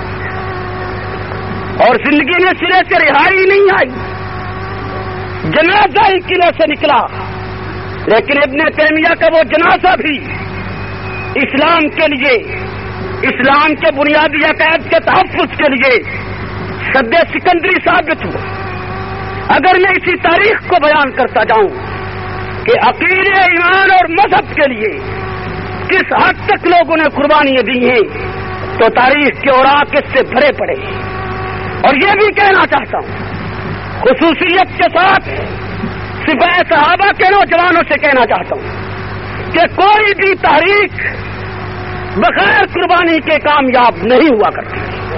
اور زندگی میں سرے سے رہائی نہیں آئی، جنازہ ہی قلعے سے نکلا، لیکن ابن تیمیہ کا وہ جنازہ بھی اسلام کے لیے، اسلام کے بنیادی عقائد کے تحفظ کے لیے سد سکندری ثابت ہوا۔ اگر میں اسی تاریخ کو بیان کرتا جاؤں کہ عقیدے، ایمان اور مذہب کے لیے کس حد تک لوگوں نے قربانیاں دی ہیں، تو تاریخ کے اوراق اس سے بھرے پڑے۔ اور یہ بھی کہنا چاہتا ہوں، خصوصیت کے ساتھ سپاہ صحابہ کے نوجوانوں سے کہنا چاہتا ہوں کہ کوئی بھی تحریک بغیر قربانی کے کامیاب نہیں ہوا کرتی۔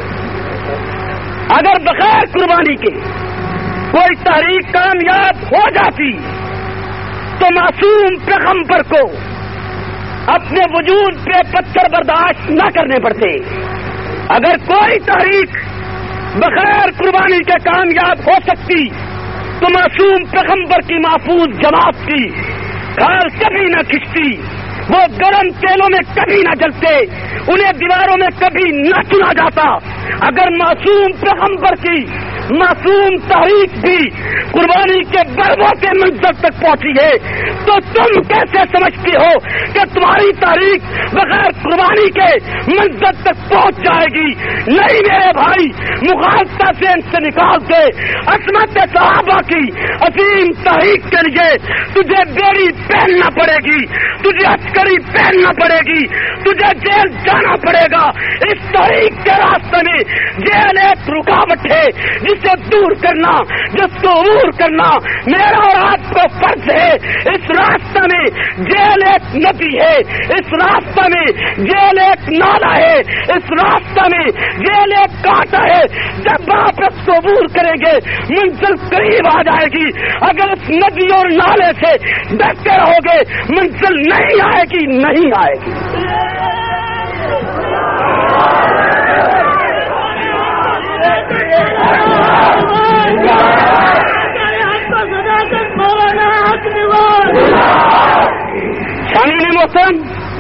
اگر بغیر قربانی کے کوئی تحریک کامیاب ہو جاتی تو معصوم پیغمبر کو اپنے وجود پہ پتھر برداشت نہ کرنے پڑتے۔ اگر کوئی تحریک بغیر قربانی کے کامیاب ہو سکتی تو معصوم پیغمبر کی محفوظ جماعت کی کھال کبھی نہ کھنچتی، وہ گرم تیلوں میں کبھی نہ جلتے، انہیں دیواروں میں کبھی نہ چنا جاتا۔ اگر معصوم پیغمبر کی معصوم تحریک بھی قربانی کے بڑوں کے منزل تک پہنچی ہے تو تم کیسے سمجھتی ہو کہ تمہاری تحریک بغیر قربانی کے منزل تک پہنچ جائے گی؟ نہیں میرے بھائی، مغالطہ سے ان سے نکال کے عصمت صحابہ کی عظیم تحریک کے لیے تجھے بیڑی پہننا پڑے گی، تجھے عسکری پہننا پڑے گی، تجھے جیل جانا پڑے گا۔ اس تحریک کے راستے میں جیل ایک رکاوٹ ہے جسے دور کرنا، جس کو عبور کرنا میرا اور آپ کو فرض ہے۔ اس راستہ میں جیل ایک ندی ہے، اس راستہ میں جیل ایک نالا ہے، اس راستہ میں جیل ایک کانٹا ہے۔ جب آپ اس کو عبور کریں گے منزل قریب آ جائے گی۔ اگر اس ندی اور نالے سے ڈرتے رہو گے منزل نہیں آئے گی، نہیں آئے گی۔ شامل محترم،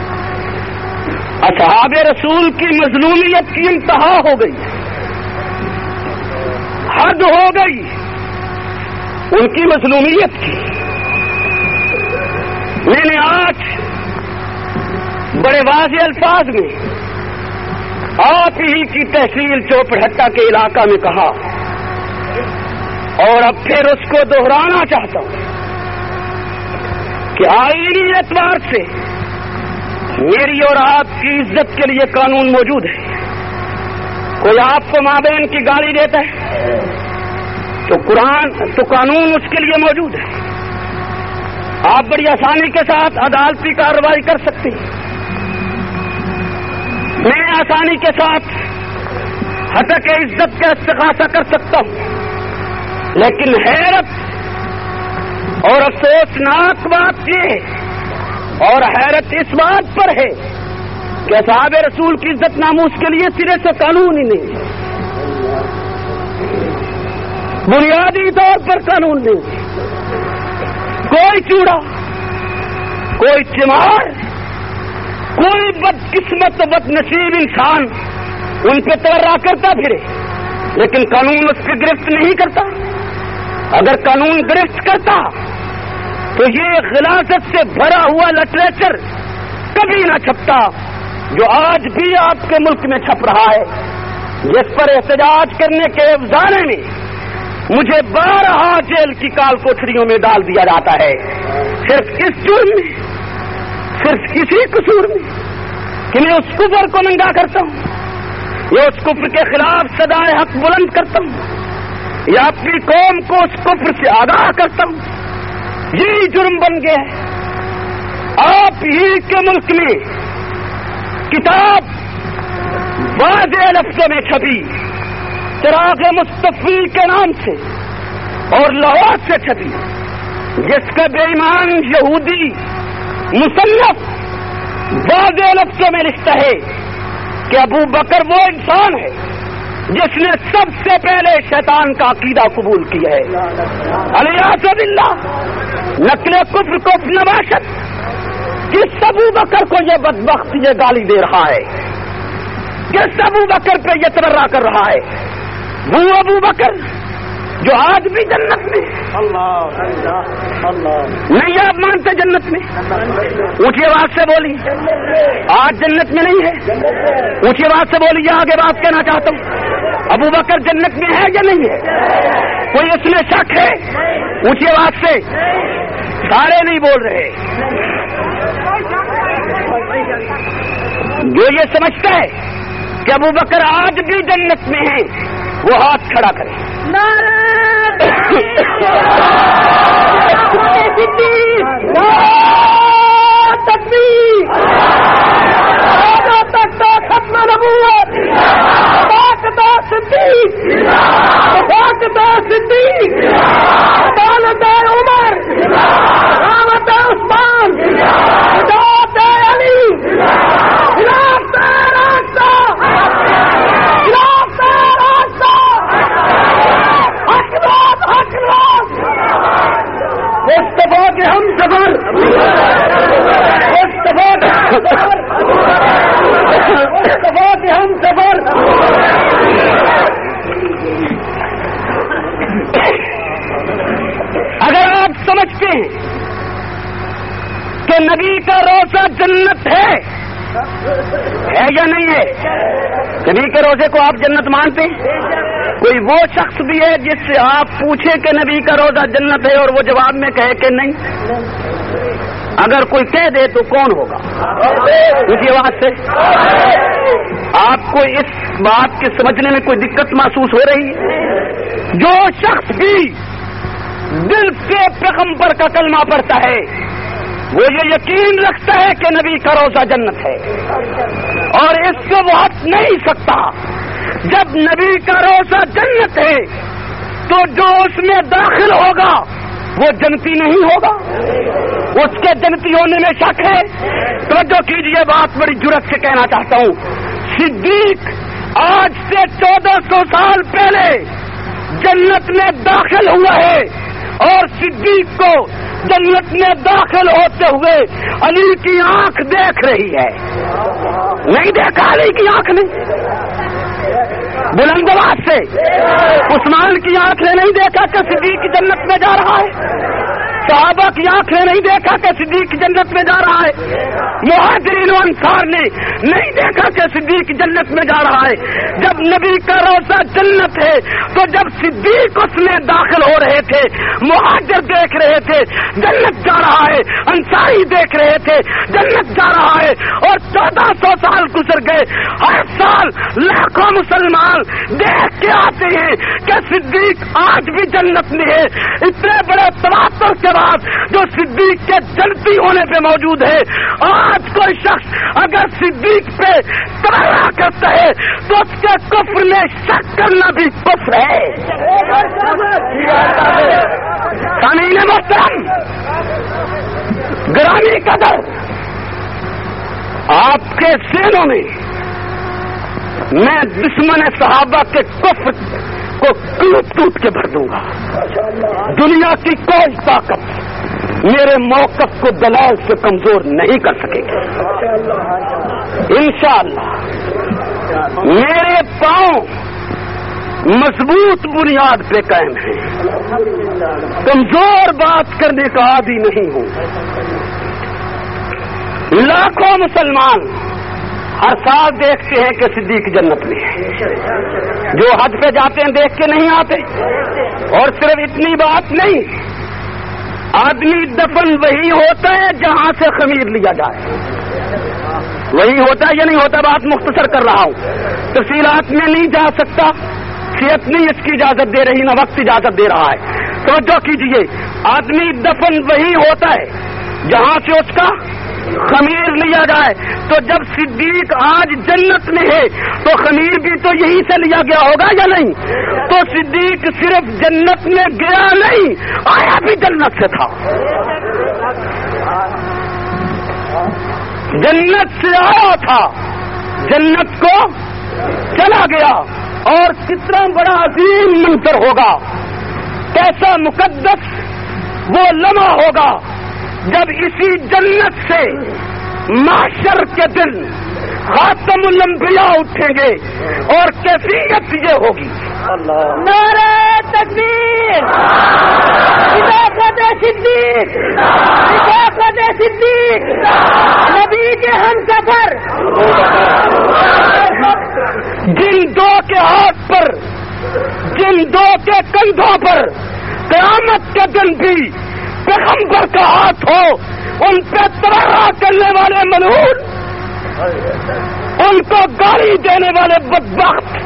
اصحاب رسول کی مظلومیت کی انتہا ہو گئی، حد ہو گئی ان کی مظلومیت کی۔ میں نے آج بڑے واضح الفاظ میں آپ ہی کی تحصیل چوپڑہٹہ کے علاقہ میں کہا اور اب پھر اس کو دہرانا چاہتا ہوں کہ آئینی اعتبار سے میری اور آپ کی عزت کے لیے قانون موجود ہے۔ کوئی آپ کو ماں بہن کی گالی دیتا ہے تو قانون اس کے لیے موجود ہے، آپ بڑی آسانی کے ساتھ عدالتی کارروائی کر سکتے ہیں۔ میں آسانی کے ساتھ حقیق عزت کا استغاثہ کر سکتا ہوں، لیکن حیرت اور افسوسناک بات یہ ہے اور حیرت اس بات پر ہے کہ اصحاب رسول کی عزت ناموس کے لیے سرے سے قانون ہی نہیں، بنیادی طور پر قانون نہیں۔ کوئی چوڑا، کوئی چمار، کوئی بدقسمت و بد نصیب انسان ان پہ تورا کرتا پھرے، لیکن قانون اس پہ گرفت نہیں کرتا۔ اگر قانون گرفت کرتا تو یہ غلاظت سے بھرا ہوا لٹریچر کبھی نہ چھپتا جو آج بھی آپ کے ملک میں چھپ رہا ہے، جس پر احتجاج کرنے کے افسانے میں مجھے 12 جیل کی کال کوٹھریوں میں ڈال دیا جاتا ہے، صرف اس جرم میں، صرف کسی قصور میں کہ میں اس کفر کو ننگا کرتا ہوں یا اس کفر کے خلاف صدائے حق بلند کرتا ہوں یا اپنی قوم کو اس کفر سے آگاہ کرتا ہوں۔ یہی جرم بن گیا ہے۔ آپ ہی کے ملک میں کتاب واضح لفظوں میں چھپی، چراغ مصطفی کے نام سے اور لاہور سے چھپی، جس کا بے ایمان یہودی مصنف واضح لفظوں میں لکھتا ہے کہ ابو بکر وہ انسان ہے جس نے سب سے پہلے شیطان کا عقیدہ قبول کیا ہے۔ الیاذ باللہ، نقل کفر کو نباشت، کس ابو بکر کو یہ بدبخت یہ گالی دے رہا ہے، کس ابو بکر پہ یہ تبرہ کر رہا ہے؟ وہ ابو بکر جو آج بھی جنت میں، نہیں آپ مانتے جنت میں؟ اونچی آواز سے بولی، آج جنت میں نہیں ہے؟ اونچی آواز سے بولی، آگے بات کہنا چاہتا ہوں، ابو بکر جنت میں ہے یا نہیں ہے؟ کوئی اس میں شک ہے؟ اونچی آواز سے، سارے نہیں بول رہے۔ جو یہ سمجھتا ہے کہ ابو بکر آج بھی جنت میں ہے وہ ہاتھ کھڑا کرے۔ ختم نبوت، صدیق، عدالت عمر، رحمت عثمان، ہدایت علی، خلافت راستہ، خلافت راستہ، حقدار حقدار، مصطفیٰ کے ہم سفر، مصطفیٰ کے ہم سفر، مصطفیٰ کے ہم سفر۔ اگر آپ سمجھتے ہیں کہ نبی کا روزہ جنت ہے یا نہیں ہے؟ نبی کے روزے کو آپ جنت مانتے ہیں؟ کوئی وہ شخص بھی ہے جس سے آپ پوچھیں کہ نبی کا روزہ جنت ہے اور وہ جواب میں کہے کہ نہیں؟ اگر کوئی کہہ دے تو کون ہوگا؟ اسی آواز سے آپ کو اس بات کے سمجھنے میں کوئی دقت محسوس ہو رہی ہے؟ جو شخص بھی دل سے پیغمبر کا کلمہ پڑھتا ہے وہ یہ یقین رکھتا ہے کہ نبی کا روزہ جنت ہے، اور اس سے وہ ہٹ نہیں سکتا۔ جب نبی کا روزہ جنت ہے تو جو اس میں داخل ہوگا وہ جنتی نہیں ہوگا، اس کے جنتی ہونے میں شک ہے؟ توجہ کیجئے، بات بڑی جرأت سے کہنا چاہتا ہوں، صدیق آج سے 1400 سال پہلے جنت میں داخل ہوا ہے، اور صدیق کو جنت میں داخل ہوتے ہوئے علی کی آنکھ دیکھ رہی ہے۔ نہیں دیکھا علی کی آنکھ نے؟ بلند آواز سے، عثمان کی آنکھ نے نہیں دیکھا کہ صدیق جنت میں جا رہا ہے؟ صحابہ کی آنکھ نے نہیں دیکھا کہ صدیق جنت میں جا رہا ہے؟ مہاجرین و انصار نے نہیں دیکھا کہ صدیق جنت میں جا رہا ہے؟ جب نبی کا روزہ جنت ہے تو جب صدیق اس میں داخل ہو رہے تھے مہاجر دیکھ رہے تھے جنت جا رہا ہے، انصاری دیکھ رہے تھے جنت جا رہا ہے، اور 1400 سال گزر گئے، ہر سال لاکھوں مسلمان دیکھ کے آتے ہیں کہ صدیق آج بھی جنت میں ہے۔ اتنے بڑے تواتر کے بعد جو صدیق کے جنتی ہونے پہ موجود ہے، آج کوئی شخص اگر صدیق پہ تبرہ کرتا ہے تو اس کے کفر میں شک کرنا بھی کفر ہے۔ سامعین محترم، گرامی قدر، آپ کے ذہنوں میں میں دشمن صحابہ کے کفر کو ٹوٹ کے بھر دوں گا۔ دنیا کی کوئی طاقت میرے موقف کو دلائل سے کمزور نہیں کر سکے گی انشاءاللہ۔ میرے پاؤں مضبوط بنیاد پہ قائم ہیں، کمزور بات کرنے کا عادی نہیں ہوں۔ لاکھوں مسلمان ہر سال دیکھتے ہیں کہ صدیق جنت میں ہے، جو حج پہ جاتے ہیں دیکھ کے نہیں آتے۔ اور صرف اتنی بات نہیں، آدمی دفن وہی ہوتا ہے جہاں سے خمیر لیا جائے، وہی ہوتا ہے یا نہیں ہوتا؟ بات مختصر کر رہا ہوں، تفصیلات میں نہیں جا سکتا، صحت نہیں اس کی اجازت دے رہی، نہ وقت اجازت دے رہا ہے۔ توجہ کیجئے، آدمی دفن وہی ہوتا ہے جہاں سے اس کا خمیر لیا جائے۔ تو جب صدیق آج جنت میں ہے تو خمیر بھی تو یہی سے لیا گیا ہوگا یا نہیں؟ تو صدیق صرف جنت میں گیا نہیں، آیا بھی جنت سے تھا، جنت سے آیا تھا، جنت کو چلا گیا۔ اور کتنا بڑا عظیم منظر ہوگا، کیسا مقدس وہ لمحہ ہوگا جب اسی جنت سے محشر کے دن خاتم الانبیاء اٹھیں گے، اور کیفیت یہ ہوگی۔ نعرہ تکبیر، صداقت صدیق، صداقت صدیق، نبی کے ہم سفر، جن دو کے ہاتھ پر، جن دو کے کندھوں پر قیامت کے دن بھی پیغمبر کا ہاتھ ہو، ان پہ تبرہ کرنے والے ملعون، ان کو گالی دینے والے بدبخت،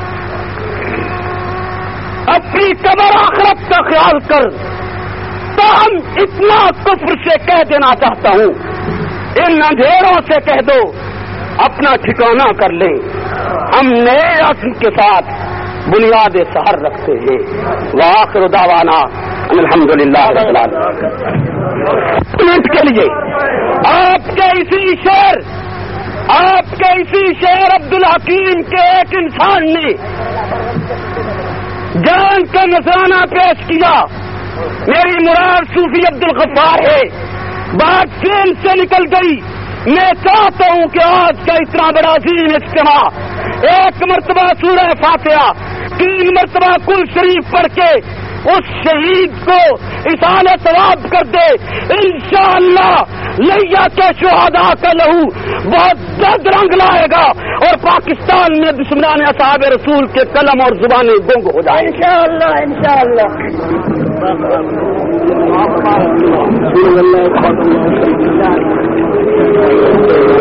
اپنی قبر آخرت کا خیال کر تاہم اتنا کفر سے کہہ دینا چاہتا ہوں، ان اندھیروں سے کہہ دو اپنا ٹھکانہ کر لیں، ہم نئے عزم کے ساتھ بنیاد سحر رکھتے ہیں۔ وآخر دعوانا الحمدللہ رب العالمین۔ منٹ کے لیے آپ کے اسی شعر عبدالحکیم کے ایک انسان نے جان کا نذرانہ پیش کیا، میری مراد صوفی عبدالغفار ہے، بات جیل سے نکل گئی۔ میں چاہتا ہوں کہ آج کا اتنا بڑا عظیم اجتماع ایک مرتبہ سورہ فاتحہ، 3 مرتبہ کل شریف پڑھ کے اس شہید کو اصال ثواب کر دے۔ انشاءاللہ لیا کے شہداء کا لہو بہت درد رنگ لائے گا، اور پاکستان میں دشمنان اصحاب رسول کے قلم اور زبانیں گنگ ہو جائیں۔ انشاءاللہ انشاءاللہ۔